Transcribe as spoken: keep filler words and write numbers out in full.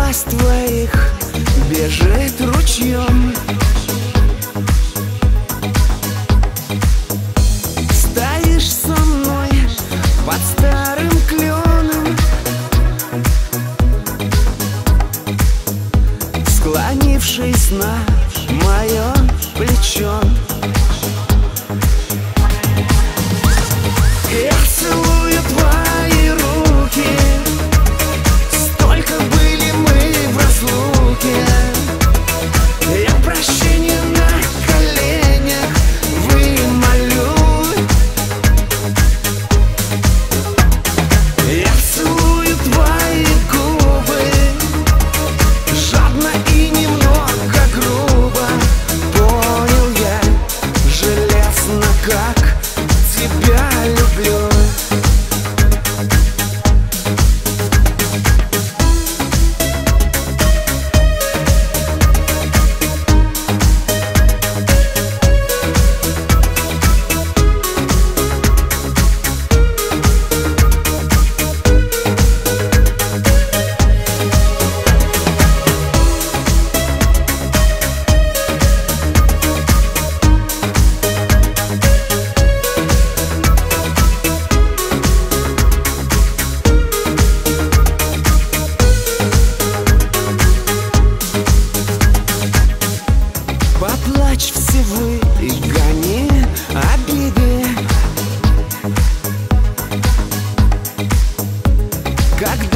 глаз твоих бежит ручьем. Стоишь со мной под старым кленом, склонившись на мое плечо. Я целую твои руки, столько были мы в разлуке. Я прощения на коленях вымолю. Я целую твои губы, жадно и немного грубо. Понял я железно, как тебя люблю. Поплачь всего и гони обиды, как